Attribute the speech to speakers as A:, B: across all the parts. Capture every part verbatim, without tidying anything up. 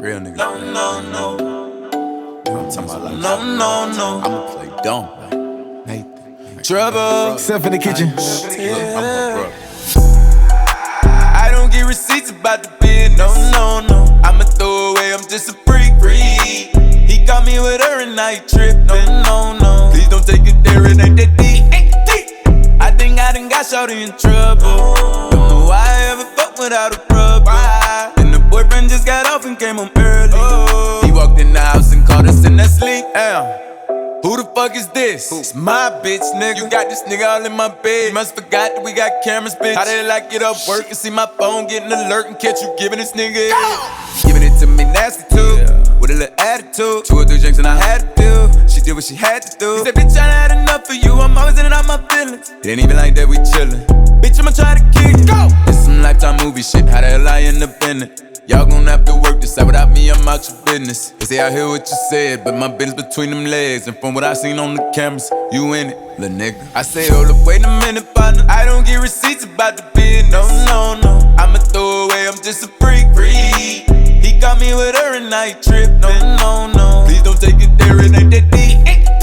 A: Real nigga.
B: No, no, no.
A: I'm talking about like
B: No, no, no.
A: I'ma play dumb. Nathan.
B: Trouble.
C: Self in the kitchen.
B: Yeah. I don't get receipts about the business. No, no, no. I'ma throw away, I'm just a freak. Free. He got me with her and I tripped. No, no, no. Please don't take it there, it ain't that deep. I think I done got shorty in trouble. Don't know why I ever fuck without a rubber. And the boyfriend just got off and came home early. He walked in the house and caught us in that sleep. Damn. Who the fuck is this? It's my bitch, nigga. You got this nigga all in my bed. You must forgot that we got cameras, bitch. How they like get up work and see my phone getting alert and catch you giving this nigga head. Giving it to me nasty too, yeah. With a little attitude. Two or three drinks and I had to do. She did what she had to do. She said, bitch, I had enough of you. I'm always in and out my feelings. It ain't even like that, we chillin'. Bitch, I'ma try to kill you. Go! It's some Lifetime movie shit. How the hell I end up in it? Y'all gon' have to work this out. Without me, I'm out your business. They say I hear what you said, but my business between them legs. And from what I seen on the cameras, you in it, lil' nigga. I say, hold up, wait a minute, partner. I don't get receipts about the business. No, no, no. I'ma throw away, I'm just a freak. Free. He got me with her and I tripped. No, no, no. Please don't take it there, it ain't that deep.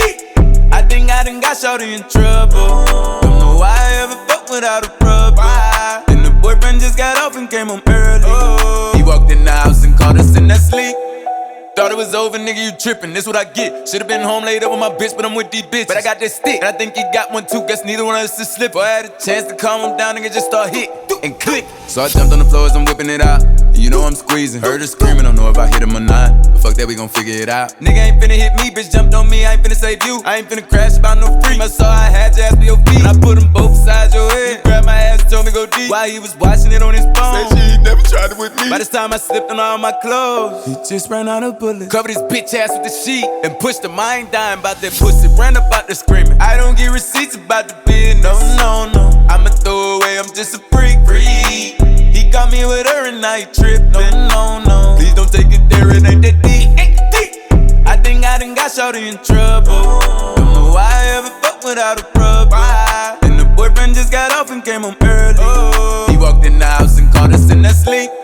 B: I think I done got shorty in trouble. Don't know why I ever fuck without a rubber. And the boyfriend just got off and came home early. He walked in the house and caught us in that sleep. Thought it was over, nigga, you trippin', this what I get. Should've been home laid up with my bitch, but I'm with these bitches. But I got this stick, and I think he got one too. Guess neither one of us is slippin'. I had a chance to calm him down, nigga, just start hit and click. So I jumped on the floor as I'm whipping it out. And you know I'm squeezing. Heard her screaming, don't know if I hit him or not. But fuck that, we gon' figure it out. Nigga ain't finna hit me, bitch, jumped on me, I ain't finna save you. I ain't finna crash about no free. I saw I had your ass for your feet. And I put them both sides your head. He grabbed my ass, told me go deep. While he was watching it on his phone.
C: Said she never tried it with me.
B: By this time I slipped on all my clothes. He just ran out of bullets. Covered his bitch ass with the sheet and pushed the mind dying about that pussy. Ran up out the screaming. I don't get receipts about the business. No, no, no. I'ma throw away, I'm just a freak. Free. He got me with her and I tripped. No, no, no. Please don't take it there, it ain't that deep. I think I done got shorty in trouble. Don't know why I ever fuck without a rubber. And the boyfriend just got off and came home early. He walked in the house and caught us in that sleep.